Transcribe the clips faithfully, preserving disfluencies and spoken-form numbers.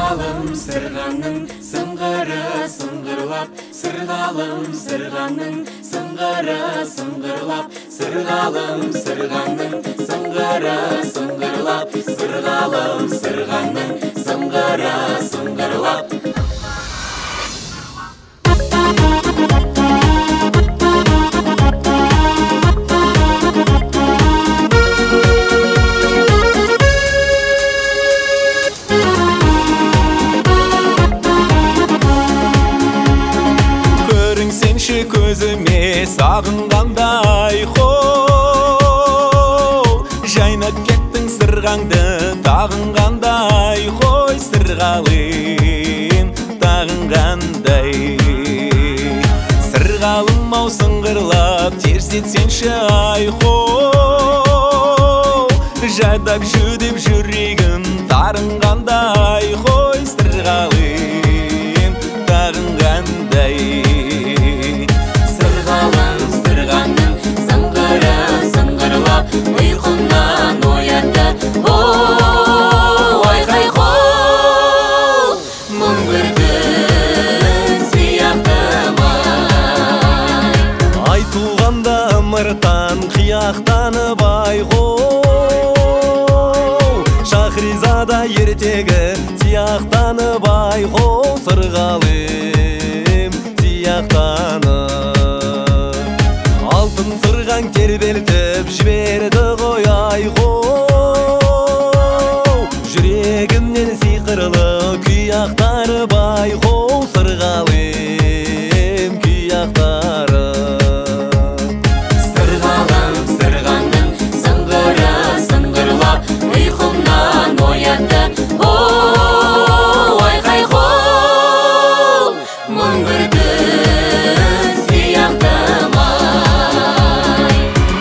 Сырғалым сырғаның сыңғыры сыңғырлап, сырғалым сырғаның сыңғыры сыңғырлап, сырғалым сырғаның сыңғыры сыңғырлап, сырғалым сырғаның сыңғыры сыңғырлап. Көзіме сағынғандай қой, жайнап кеттің сырғаңды тағынғандай қой, сырғалым тағынғандай. Сырғалым ау сыңғырлап терс етсенші ай қой, жайдап жүдеп жүрегім тарынғандай қой, сырғалым тағынғандай. Ұйқымнан оятты, оу, айқай-қол, мұң бір күн сияқтымай. Айтылғанда ымыртан қияқтанып айқол, Шахризада ертегі сияқтанып айқол, сырғалым сияқтанып. Алтын сырғаң тербелтіп жіберді ғой айқол, жүрегімнен сиқырлы күй ақтарып айқол, сырғалым күй ақтарып. Сырғалым сырғаның сыңғыры сыңғырлап, ұйқымнан оятты, оу, айқай-қол, мұң бір күн сияқтымай.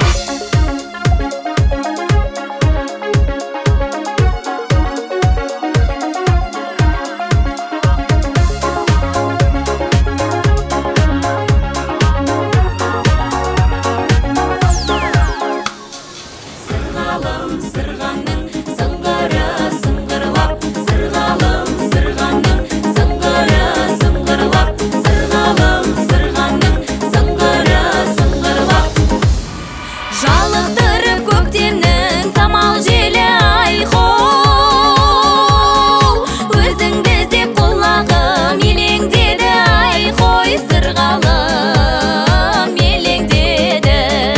Сырғалым сырғаның сыңғыры сыңғырлап, сырғалым сырғаның сыңғыры сыңғырлап, сырғалым сырғаның сыңғыры сыңғырлап. Жалықтырып көктемнің самал желі айқол, өзіңді іздеп құлағым елеңдеді айқой, сырғалым елеңдеді.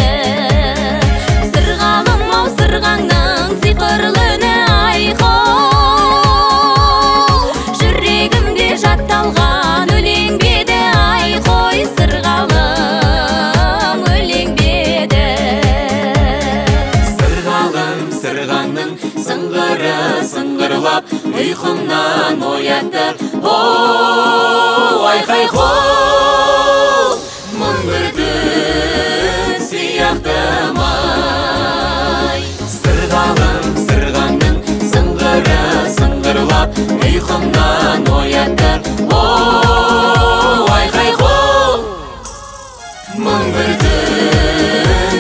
Сырғалым ау сырғаңның сиқырлы үні айқол, жүрегімде жатталған өлең беді айқой, сырғалым өлең беді. Сырғалым сырғаның сыңғыры сыңғырлап, ұйқымнан оятты, оу, айқай-қол, мұң бір күн сияқтымай. Сырғалым сырғаның сыңғыры сыңғырлап, ұйқымнан оятты, оу, айқай-қол, мұң бір күн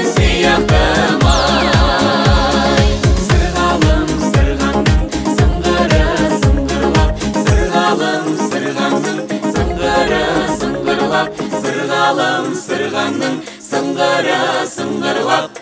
сияқтымай. Сырғалым сырғаның сыңғыры сыңғырлап, сырғалым сырғаның сыңғыры сыңғырлап, сырғалым сырғаның сыңғыры сыңғырлап.